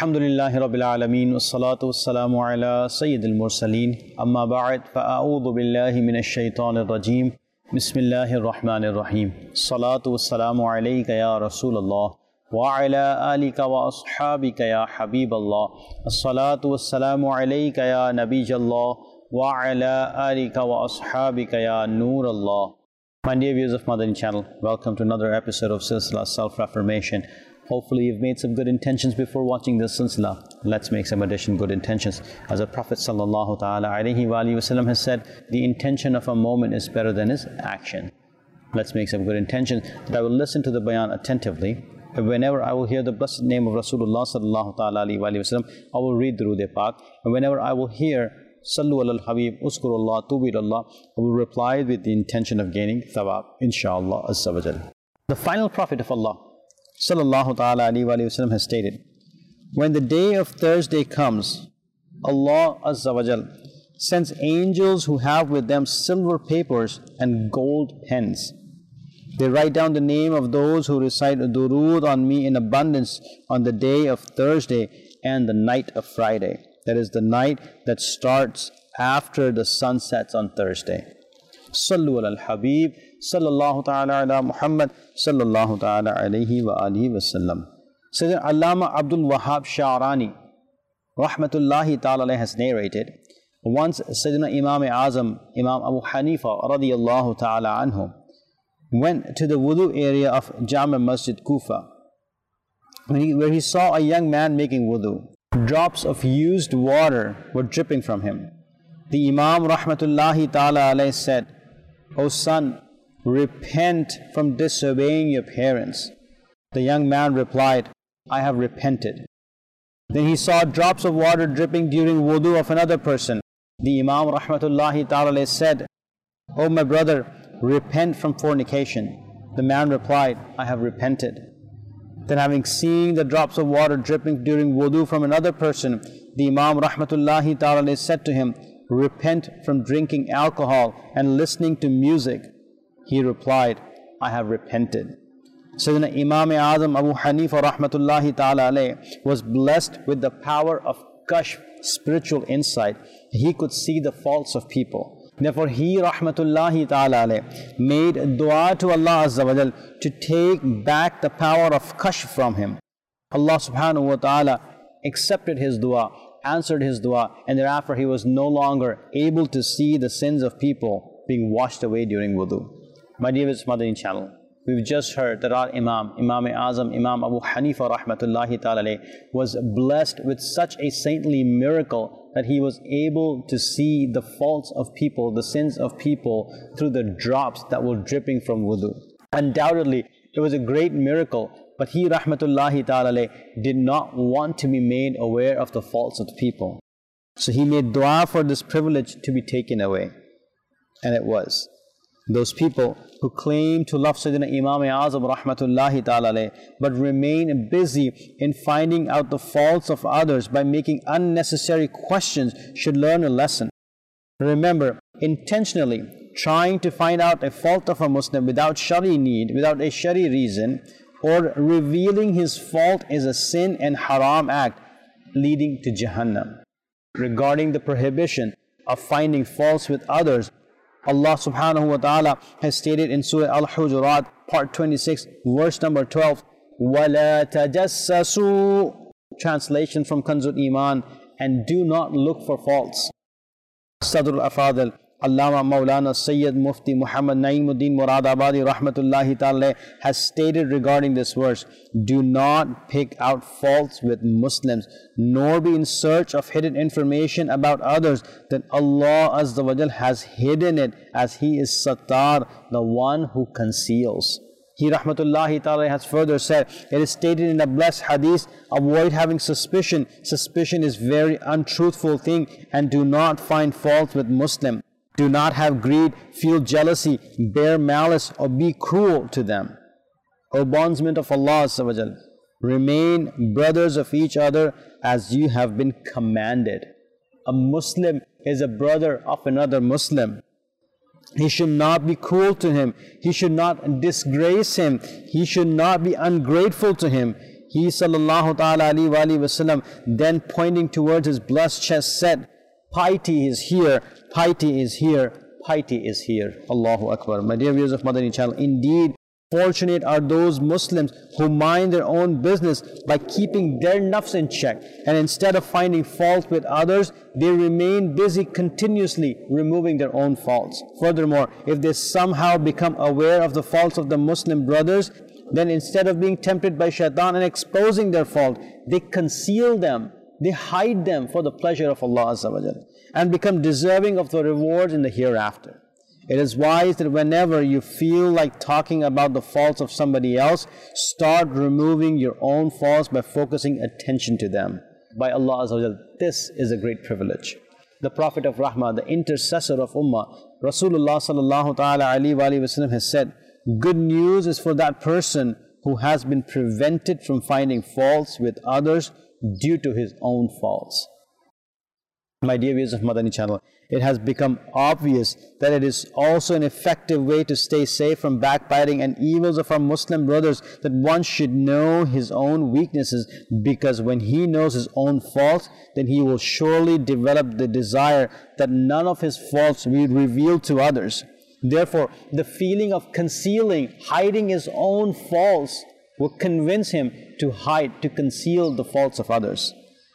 Alhamdulillahi Rabbil Alameen Wassalatu wassalamu ala Sayyidil Mursaleen Amma ba'd fa'a'udhu billahi minash shaitanir rajeem Bismillahir Rahmanir Rahim Salatu wassalamu alayka ya Rasulallah wa ala alika wa ashabika ya Habiballah As-salatu wassalamu alayka ya Nabijallah wa ala alika wa ashabika ya Noorallah. My dear viewers of Madani channel, welcome to another episode of Silsila Self-Affirmation. Hopefully you've made some good intentions before watching this silsila. Let's make some additional good intentions. As the Prophet sallallahu ta'ala alayhi wa sallam has said, the intention of a moment is better than his action. Let's make some good intentions that I will listen to the bayan attentively. And whenever I will hear the blessed name of Rasulullah sallallahu ta'ala alayhi wa sallam, I will read the Durood Pak. And whenever I will hear Sallu ala al-Habib, Uskurullah, Tubirullah, I will reply with the intention of gaining thawab, inshaAllah azza wa jal. The final Prophet of Allah sallallahu ta'ala alayhi wa sallam has stated, when the day of Thursday comes, Allah azza wa jal sends angels who have with them silver papers and gold pens. They write down the name of those who recite durood on me in abundance on the day of Thursday and the night of Friday. That is the night that starts after the sun sets on Thursday. Sallu ala al-Habib, sallallahu ta'ala ala Muhammad, sallallahu ta'ala alayhi wa alihi wa sallam. Sayyidina Allama Abdul Wahab Sha'rani, rahmatullahi ta'ala has narrated, once Sayyidina Imam Azam, Imam Abu Hanifa radiyallahu ta'ala anhu, went to the wudu area of Jama Masjid Kufa, where he saw a young man making wudu. Drops of used water were dripping from him. The Imam rahmatullahi ta'ala alayhi said, "O son, repent from disobeying your parents." The young man replied, "I have repented." Then he saw drops of water dripping during wudu of another person. The Imam rahmatullahi ta'ala alayhi said, "O my brother, repent from fornication." The man replied, "I have repented." Then having seen the drops of water dripping during wudu from another person, the Imam rahmatullahi ta'ala said to him, "Repent from drinking alcohol and listening to music." He replied, "I have repented." Sayyidina Imam Azam Abu Hanifa rahmatullahi ta'ala was blessed with the power of kashf, spiritual insight. He could see the faults of people. Therefore, he rahmatullahi ta'ala made dua to Allah azza wa jal to take back the power of kashf from him. Allah subhanahu wa ta'ala accepted his dua, answered his dua, and thereafter he was no longer able to see the sins of people being washed away during wudu. My dear Madani channel, we've just heard that our Imam Azam, Imam Abu Hanifa rahmatullahi ta'ala was blessed with such a saintly miracle that he was able to see the faults of people, the sins of people through the drops that were dripping from wudu. Undoubtedly, it was a great miracle, but he rahmatullahi ta'ala did not want to be made aware of the faults of the people. So he made dua for this privilege to be taken away. And it was. Those people who claim to love Sayyidina Imam Azam rahmatullahi ta'ala but remain busy in finding out the faults of others by making unnecessary questions should learn a lesson. Remember, intentionally trying to find out a fault of a Muslim without shari need, without a shari reason, or revealing his fault is a sin and haram act leading to Jahannam. Regarding the prohibition of finding faults with others, Allah subhanahu wa ta'ala has stated in Surah Al-Hujurat, part 26, verse number 12, وَلَا تَجَسَّسُوا, translation from Kanzul Iman, and do not look for faults. Sadr al-Afadil, Allama Maulana Sayyid Mufti Muhammad Naimuddin Muradabadi rahmatullahi ta'ala has stated regarding this verse, do not pick out faults with Muslims, nor be in search of hidden information about others, that Allah Azza wa Jal has hidden it, as He is Sattar, the one who conceals. He rahmatullahi ta'ala has further said, it is stated in a blessed hadith, avoid having suspicion. Suspicion is very untruthful thing, and do not find faults with Muslim. Do not have greed, feel jealousy, bear malice, or be cruel to them. O bondsmen of Allah Azza wa Jal, remain brothers of each other as you have been commanded. A Muslim is a brother of another Muslim. He should not be cruel to him. He should not disgrace him. He should not be ungrateful to him. He sallallahu ta'ala alayhi wa sallam, then pointing towards his blessed chest, said, piety is here, piety is here, piety is here. Allahu Akbar. My dear viewers of Madani channel, indeed, fortunate are those Muslims who mind their own business by keeping their nafs in check, and instead of finding fault with others, they remain busy continuously removing their own faults. Furthermore, if they somehow become aware of the faults of the Muslim brothers, then instead of being tempted by shaitan and exposing their fault, they conceal them, they hide them for the pleasure of Allah Azza wa Jalla, and become deserving of the rewards in the hereafter. It is wise that whenever you feel like talking about the faults of somebody else, start removing your own faults by focusing attention to them. By Allah Azza wa Jalla, this is a great privilege. The Prophet of Rahmah, the intercessor of Ummah, Rasulullah sallallahu ta'ala alayhi wa sallam has said, good news is for that person who has been prevented from finding faults with others due to his own faults. My dear viewers of Madani channel, it has become obvious that it is also an effective way to stay safe from backbiting and evils of our Muslim brothers that one should know his own weaknesses, because when he knows his own faults, then he will surely develop the desire that none of his faults will be revealed to others. Therefore, the feeling of concealing, hiding his own faults will convince him to hide, to conceal the faults of others.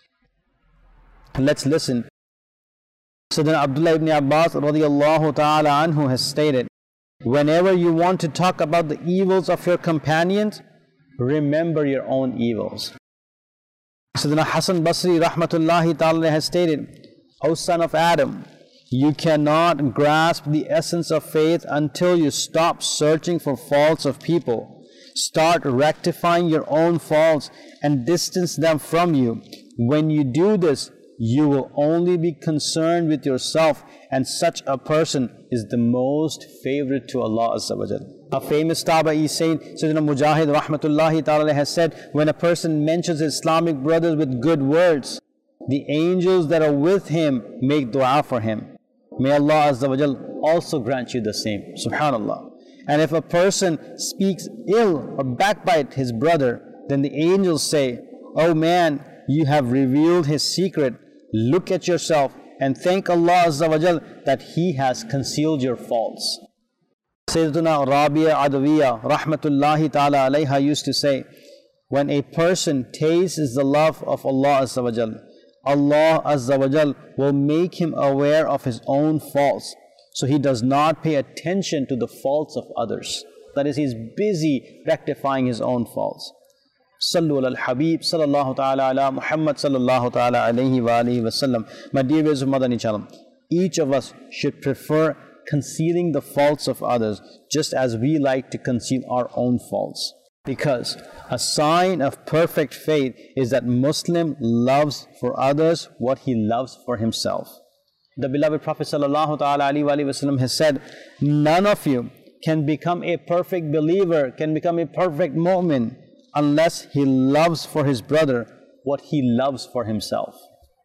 Let's listen. Sayyidina Abdullah ibn Abbas radiyallahu ta'ala anhu has stated, whenever you want to talk about the evils of your companions, remember your own evils. Sayyidina Hasan Basri rahmatullahi ta'ala has stated, O son of Adam, you cannot grasp the essence of faith until you stop searching for faults of people. Start rectifying your own faults and distance them from you. When you do this, you will only be concerned with yourself, and such a person is the most favorite to Allah Azza wa Jalla. A famous Tabi'i saint, Sayyidina Mujahid rahmatullahi ta'ala has said, when a person mentions his Islamic brothers with good words, the angels that are with him make dua for him. May Allah Azza wa Jalla also grant you the same. Subhanallah. And if a person speaks ill or backbite his brother, then the angels say, oh man, you have revealed his secret. Look at yourself and thank Allah Azza wa Jal that He has concealed your faults. Sayyiduna Rabia Adawiya rahmatullahi ta'ala alayha used to say, when a person tastes the love of Allah Azza wa Jal, Allah Azza wa Jal will make him aware of his own faults, so he does not pay attention to the faults of others. That is, he is busy rectifying his own faults. Sallu ala al-Habib sallallahu ta'ala ala Muhammad sallallahu ta'ala alayhi wa alihi wa sallam. My dear viewers of Madani channel, each of us should prefer concealing the faults of others just as we like to conceal our own faults. Because a sign of perfect faith is that Muslim loves for others what he loves for himself. The beloved Prophet sallallahu ta'ala alayhi wa sallam has said, none of you can become a perfect believer, can become a perfect mu'min, unless he loves for his brother what he loves for himself.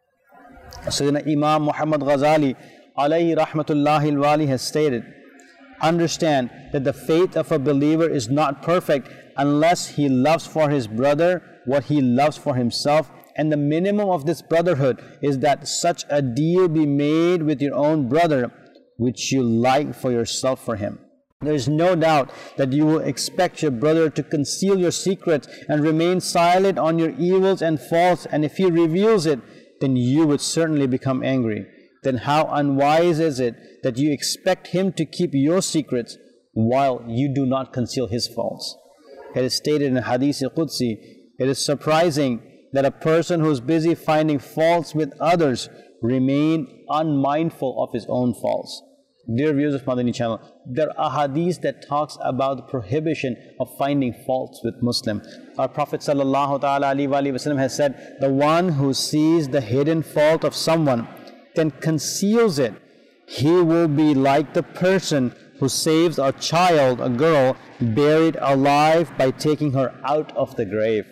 Sayyidina Imam Muhammad Ghazali alayhi rahmatullahi al-wali has stated, understand that the faith of a believer is not perfect unless he loves for his brother what he loves for himself, and the minimum of this brotherhood is that such a deal be made with your own brother which you like for yourself for him. There is no doubt that you will expect your brother to conceal your secrets and remain silent on your evils and faults, and if he reveals it, then you would certainly become angry. Then how unwise is it that you expect him to keep your secrets while you do not conceal his faults? It is stated in Hadith Qudsi, it is surprising that a person who is busy finding faults with others remain unmindful of his own faults. Dear viewers of Madani channel, there are hadiths that talks about the prohibition of finding faults with Muslim. Our Prophet sallallahu ta'ala alayhi wa sallam has said, the one who sees the hidden fault of someone, then conceals it, he will be like the person who saves a child, a girl, buried alive by taking her out of the grave.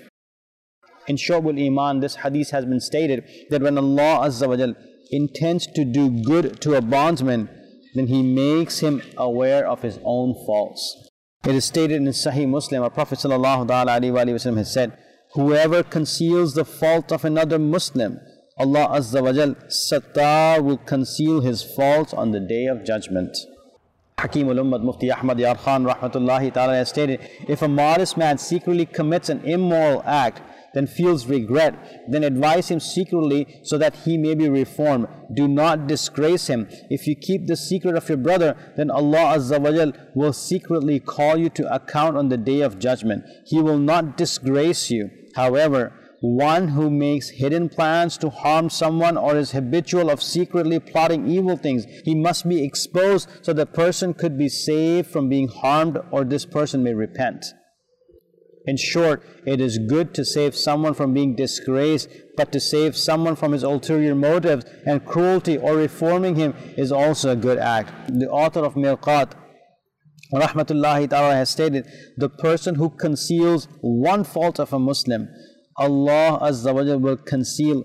In Shu'abul Iman, this hadith has been stated that when Allah Azza wa Jal intends to do good to a bondsman, then He makes him aware of his own faults. It is stated in Sahih Muslim, our Prophet sallallahu alaihi wasallam has said, Whoever conceals the fault of another Muslim, Allah Azza wa Jal, Sattar, will conceal his faults on the Day of Judgment. Hakim al-Ummad Mufti Ahmad Yar Khan Rahmatullahi Ta'ala has stated, if a modest man secretly commits an immoral act, then feels regret, then advise him secretly so that he may be reformed. Do not disgrace him. If you keep the secret of your brother, then Allah Azza wa Jal will secretly call you to account on the Day of Judgment. He will not disgrace you. However, one who makes hidden plans to harm someone or is habitual of secretly plotting evil things, he must be exposed so the person could be saved from being harmed, or this person may repent. In short, it is good to save someone from being disgraced, but to save someone from his ulterior motives and cruelty or reforming him is also a good act. The author of Mirqat Rahmatullahi Ta'ala has stated, the person who conceals one fault of a Muslim, Allah Azza wa Jal will conceal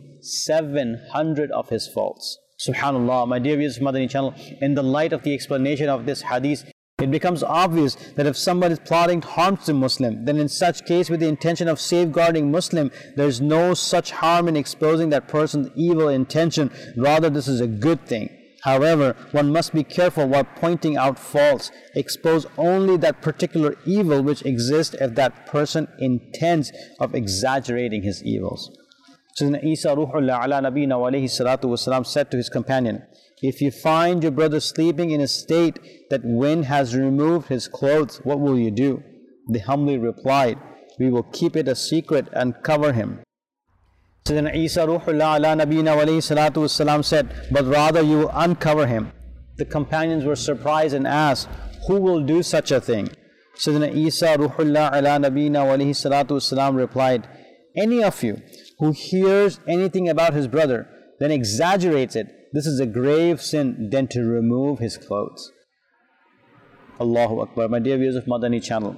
700 of his faults. Subhanallah, my dear viewers of Madani channel, in the light of the explanation of this hadith, it becomes obvious that if somebody is plotting harm to Muslim, then in such case, with the intention of safeguarding Muslim, there is no such harm in exposing that person's evil intention. Rather, this is a good thing. However, one must be careful while pointing out faults. Expose only that particular evil which exists if that person intends of exaggerating his evils. Sayyidina Isa Ruhullah ala Nabina wa alayhi salatu wasalam said to his companion, if you find your brother sleeping in a state that wind has removed his clothes, what will you do? They humbly replied, we will keep it a secret and cover him. Sayyidina Isa Ruhullah ala Nabina wa alayhi salatu wasalam said, but rather you will uncover him. The companions were surprised and asked, who will do such a thing? Sayyidina Isa Ruhullah ala Nabina wa alayhi salatu wasalam replied, any of you who hears anything about his brother, then exaggerates it, this is a grave sin than to remove his clothes. Allahu Akbar. My dear viewers of Madani channel,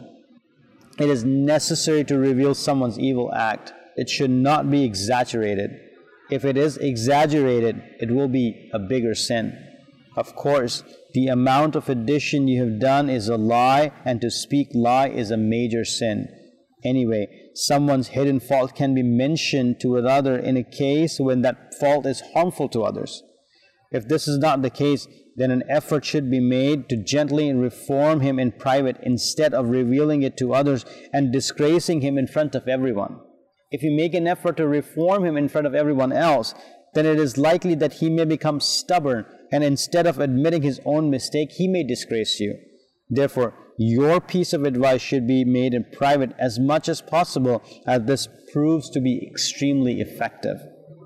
it is necessary to reveal someone's evil act. It should not be exaggerated. If it is exaggerated, it will be a bigger sin. Of course, the amount of addition you have done is a lie, and to speak lie is a major sin. Anyway, someone's hidden fault can be mentioned to another in a case when that fault is harmful to others. If this is not the case, then an effort should be made to gently reform him in private instead of revealing it to others and disgracing him in front of everyone. If you make an effort to reform him in front of everyone else, then it is likely that he may become stubborn, and instead of admitting his own mistake, he may disgrace you. Therefore, your piece of advice should be made in private as much as possible, as this proves to be extremely effective.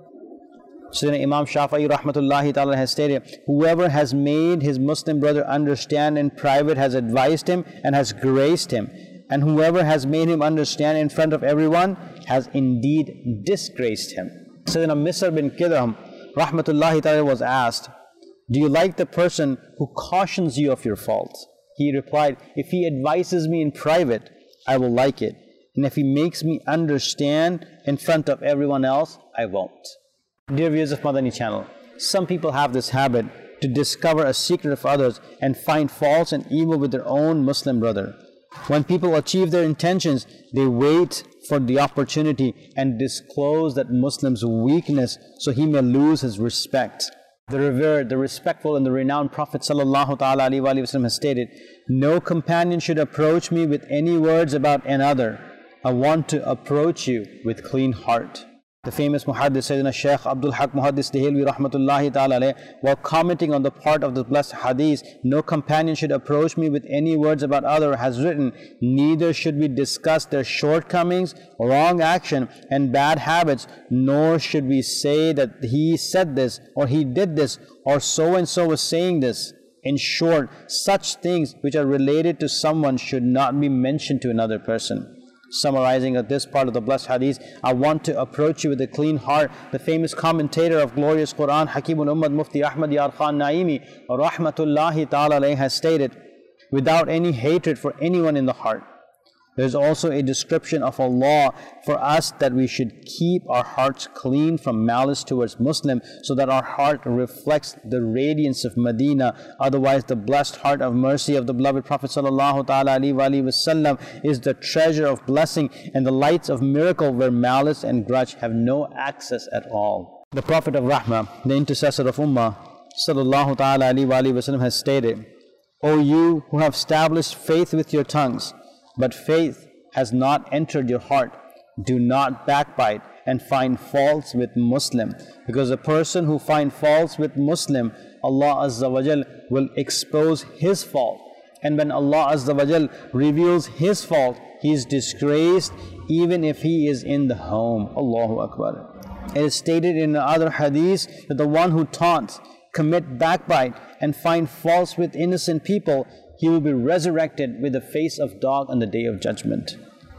Sayyidina Imam Shafi'i Rahmatullahi Ta'ala has stated, whoever has made his Muslim brother understand in private has advised him and has graced him, and whoever has made him understand in front of everyone has indeed disgraced him. Sayyidina Misr bin Kidam Rahmatullahi Ta'ala was asked, do you like the person who cautions you of your faults? He replied, if he advises me in private, I will like it. And if he makes me understand in front of everyone else, I won't. Dear viewers of Madani channel, some people have this habit to discover a secret of others and find faults and evil with their own Muslim brother. When people achieve their intentions, they wait for the opportunity and disclose that Muslim's weakness so he may lose his respect. The revered, the respectful, and the renowned Prophet Sallallahu Ta'ala Alaihi Wasallam has stated, no companion should approach me with any words about another. I want to approach you with clean heart. The famous Muhaddis Sayyidina Shaykh Abdul Haq Muhaddis Dehelvi Rahmatullahi Ta'ala alayh, while commenting on the part of the blessed hadith, no companion should approach me with any words about other, has written, neither should we discuss their shortcomings, wrong action, and bad habits, nor should we say that he said this, or he did this, or so and so was saying this. In short, such things which are related to someone should not be mentioned to another person. Summarizing at this part of the blessed hadith, I want to approach you with a clean heart. The famous commentator of glorious Quran, Hakim al-Ummad Mufti Ahmad Yar Khan Naimi Rahmatullahi Ta'ala alayh has stated, without any hatred for anyone in the heart. There's also a description of Allah for us that we should keep our hearts clean from malice towards Muslim, so that our heart reflects the radiance of Medina. Otherwise, the blessed heart of mercy of the beloved Prophet ﷺ is the treasure of blessing and the lights of miracle, where malice and grudge have no access at all. The Prophet of Rahmah, the intercessor of Ummah, ﷺ has stated, O you who have established faith with your tongues, but faith has not entered your heart, do not backbite and find faults with Muslim, because a person who finds faults with Muslim, Allah Azza wa Jal will expose his fault. And when Allah Azza wa Jal reveals his fault, he is disgraced even if he is in the home. Allahu Akbar. It is stated in other hadith that the one who taunts, commit backbite and find faults with innocent people, he will be resurrected with the face of dog on the day of judgment.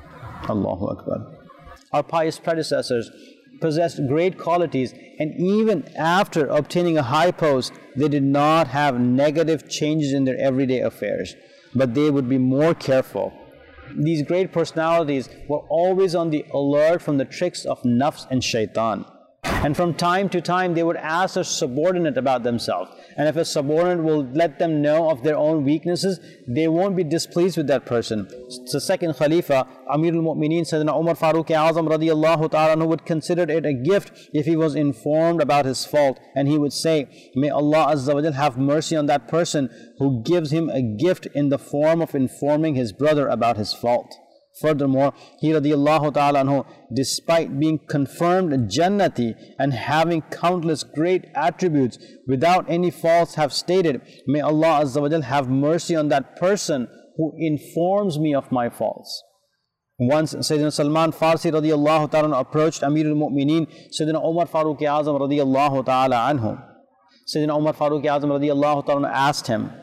Allahu Akbar. Our pious predecessors possessed great qualities, and even after obtaining a high post, they did not have negative changes in their everyday affairs, but they would be more careful. These great personalities were always on the alert from the tricks of nafs and shaitan. And from time to time, they would ask their subordinate about themselves. And if a subordinate will let them know of their own weaknesses, they won't be displeased with that person. The second Khalifa, Amir al-Mu'mineen, Sayyidina Umar Farooq Azam radiyallahu ta'ala, would consider it a gift if he was informed about his fault. And he would say, may Allah Azza wa Jal have mercy on that person who gives him a gift in the form of informing his brother about his fault. Furthermore, he radiyallahu ta'ala anhu, despite being confirmed Jannati and having countless great attributes without any faults, have stated, may Allah Azza wa Jal have mercy on that person who informs me of my faults. Once Sayyidina Salman Farsi radiyallahu ta'ala approached Amir al-Mu'mineen, Sayyidina Umar Farooq Azam radiyallahu ta'ala anhu. Sayyidina Umar Farooq Azam radiyallahu ta'ala asked him,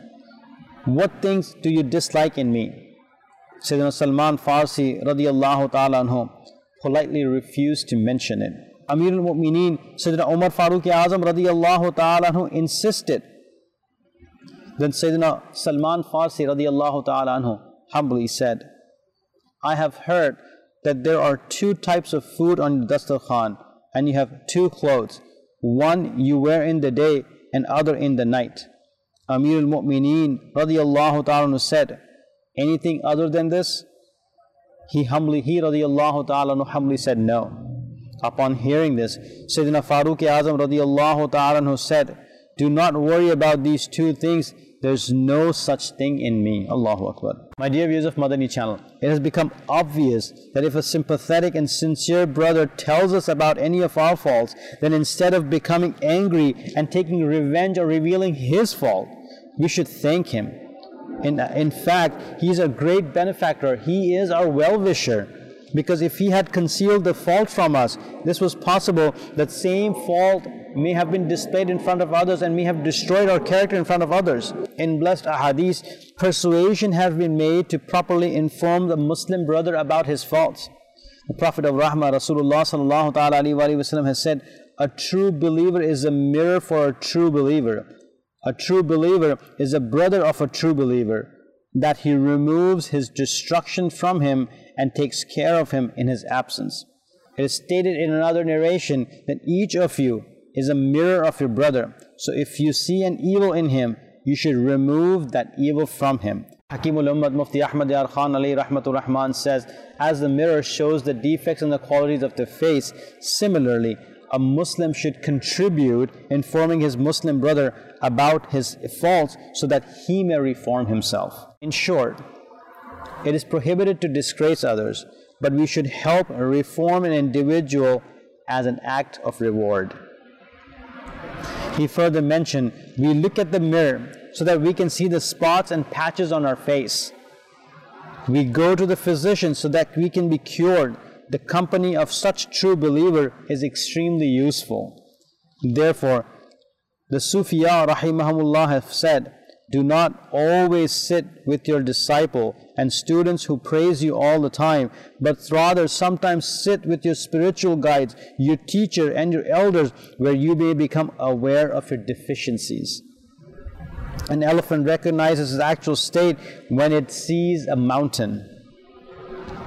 what things do you dislike in me? Sayyidina Salman Farsi radiyallahu ta'ala anhu politely refused to mention it. Amir al-Mu'mineen, Sayyidina Umar Farooq Azam radiyallahu ta'ala anhu insisted. Then Sayyidina Salman Farsi radiyallahu ta'ala anhu humbly said, I have heard that there are two types of food on the Dastarkhan, and you have two clothes. One you wear in the day and other in the night. Amir al-Mu'mineen radiyallahu ta'ala anhu said, anything other than this? He radiyallahu ta'ala humbly said no. Upon hearing this, Sayyidina Farooq Azam radiyallahu ta'ala said, do not worry about these two things. There's no such thing in me. Allahu Akbar. My dear viewers of Madani channel, it has become obvious that if a sympathetic and sincere brother tells us about any of our faults, then instead of becoming angry and taking revenge or revealing his fault, we should thank him. In fact, he is a great benefactor. He is our well-wisher. Because if he had concealed the fault from us, this was possible that same fault may have been displayed in front of others and may have destroyed our character in front of others. In blessed ahadith, persuasion has been made to properly inform the Muslim brother about his faults. The Prophet of Rahmah, Rasulullah sallallahu ta'ala alayhi wa sallam, has said, a true believer is a mirror for a true believer. A true believer is a brother of a true believer, that he removes his destruction from him and takes care of him in his absence. It is stated in another narration that each of you is a mirror of your brother. So if you see an evil in him, you should remove that evil from him. Hakimul Ummad Mufti Ahmad Yar Khan alayhi rahmatur rahman says, as the mirror shows the defects and the qualities of the face, similarly, a Muslim should contribute informing his Muslim brother about his faults so that he may reform himself. In short, it is prohibited to disgrace others, but we should help reform an individual as an act of reward. He further mentioned, we look at the mirror so that we can see the spots and patches on our face. We go to the physician so that we can be cured. The company of such true believer is extremely useful. Therefore, the Sufiya rahimahumullah have said, do not always sit with your disciple and students who praise you all the time, but rather sometimes sit with your spiritual guides, your teacher and your elders, where you may become aware of your deficiencies. An elephant recognizes its actual state when it sees a mountain.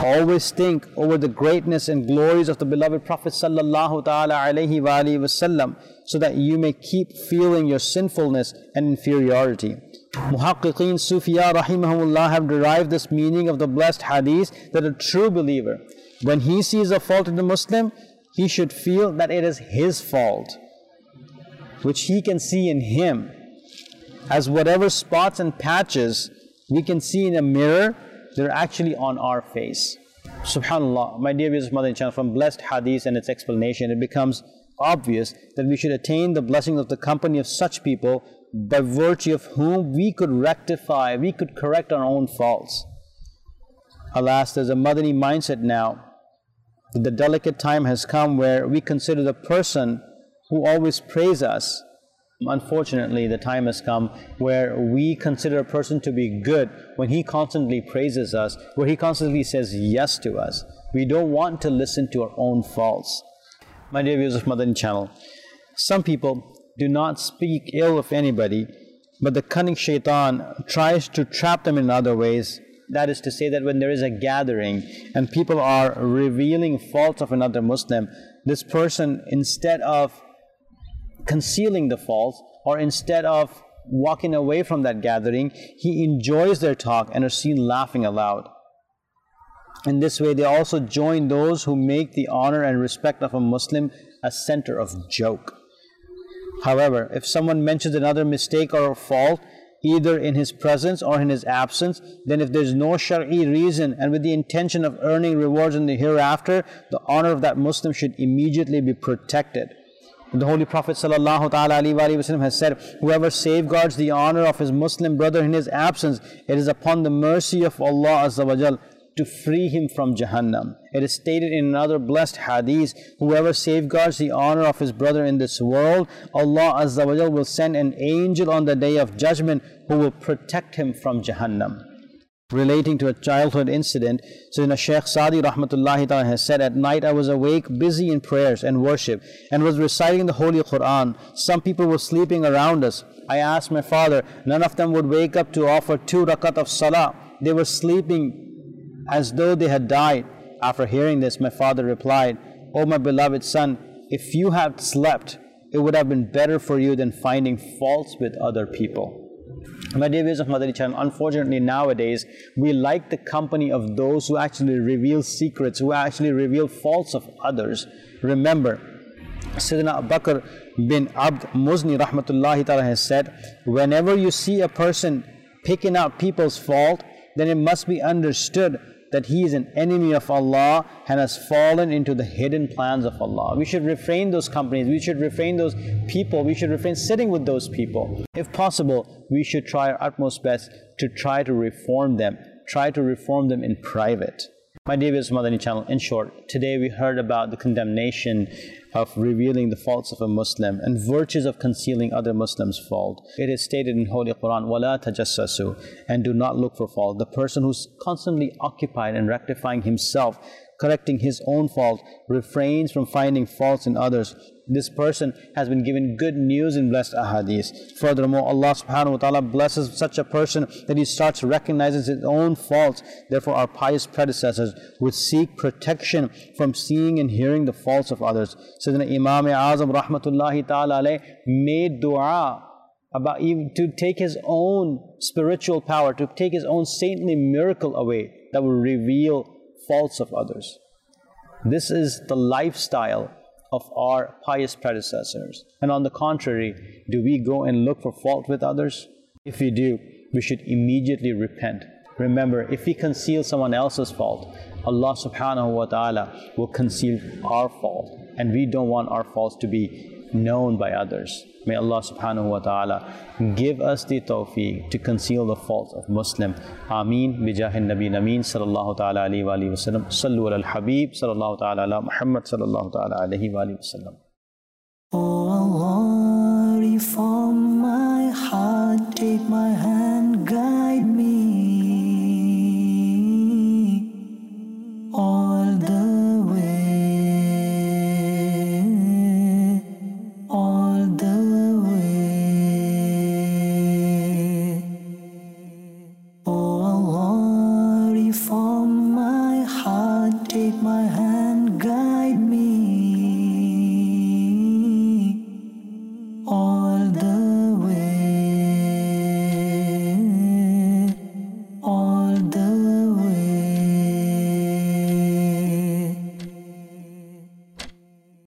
always think over the greatness and glories of the beloved Prophet sallallahu ta'ala alayhi wa alihi wasallam, so that you may keep feeling your sinfulness and inferiority. Muhaqqiqeen Sufiya rahimahumullah have derived this meaning of the blessed hadith, that a true believer, when he sees a fault in the Muslim, he should feel that it is his fault, which he can see in him, as whatever spots and patches we can see in a mirror, they're actually on our face. Subhanallah, my dear viewers of Madani channel, from blessed hadith and its explanation, it becomes obvious that we should attain the blessings of the company of such people, by virtue of whom we could rectify, we could correct our own faults. Alas, there's a Madani mindset now, that the delicate time has come where we consider the person who always praise us. Unfortunately, the time has come where we consider a person to be good when he constantly praises us, where he constantly says yes to us. We don't want to listen to our own faults. My dear viewers of Madani channel, some people do not speak ill of anybody, but the cunning shaitan tries to trap them in other ways. That is to say that when there is a gathering and people are revealing faults of another Muslim, this person, instead of concealing the faults, or instead of walking away from that gathering, he enjoys their talk and are seen laughing aloud. In this way, they also join those who make the honor and respect of a Muslim a center of joke. However, if someone mentions another mistake or a fault, either in his presence or in his absence, then if there's no Shari'i reason and with the intention of earning rewards in the hereafter, the honor of that Muslim should immediately be protected. The Holy Prophet ﷺ has said, whoever safeguards the honor of his Muslim brother in his absence, it is upon the mercy of Allah Azza wa Jal to free him from Jahannam. It is stated in another blessed hadith, whoever safeguards the honor of his brother in this world, Allah Azza wa Jal will send an angel on the day of judgment who will protect him from Jahannam. Relating to a childhood incident, Sayyidina Shaykh Sadi rahmatullahi ta'ala has said, at night I was awake, busy in prayers and worship, and was reciting the Holy Quran. Some people were sleeping around us. I asked my father, none of them would wake up to offer 2 rakat of salah. They were sleeping as though they had died. After hearing this, my father replied, O my beloved son, if you had slept, it would have been better for you than finding faults with other people. My dear viewers of Madani channel, unfortunately nowadays, we like the company of those who actually reveal secrets, who actually reveal faults of others. Remember, Sayyidina Abu Bakr bin Abd Muzni rahmatullahi ta'ala has said, whenever you see a person picking out people's fault, then it must be understood that he is an enemy of Allah and has fallen into the hidden plans of Allah. We should refrain those companies, we should refrain those people, we should refrain sitting with those people. If possible, we should try our utmost best to try to reform them in private. My dear viewers of Madani channel, in short, today we heard about the condemnation of revealing the faults of a Muslim and virtues of concealing other Muslims' fault. It is stated in Holy Quran, وَلَا تَجَسَّسُوا, and do not look for fault. The person who's constantly occupied in rectifying himself, correcting his own fault, refrains from finding faults in others. This person has been given good news in blessed ahadith. Furthermore, Allah subhanahu wa ta'ala blesses such a person that he starts recognizing his own faults. Therefore, our pious predecessors would seek protection from seeing and hearing the faults of others. Sayyidina Imam Azam rahmatullahi ta'ala alayh made dua about even to take his own spiritual power, to take his own saintly miracle away that will reveal faults of others. This is the lifestyle of our pious predecessors. And on the contrary, do we go and look for fault with others? If we do, we should immediately repent. Remember, if we conceal someone else's fault, Allah subhanahu wa ta'ala will conceal our fault. And we don't want our faults to be known by others. May Allah subhanahu wa ta'ala give us the tawfiq to conceal the faults of Muslim. Ameen. Bijahin Nabi Nameen sallallahu ta'ala alayhi wa alihi wa sallam. Sallu ala al-Habib sallallahu ta'ala ala Muhammad sallallahu ta'ala alayhi wa alihi wa sallam.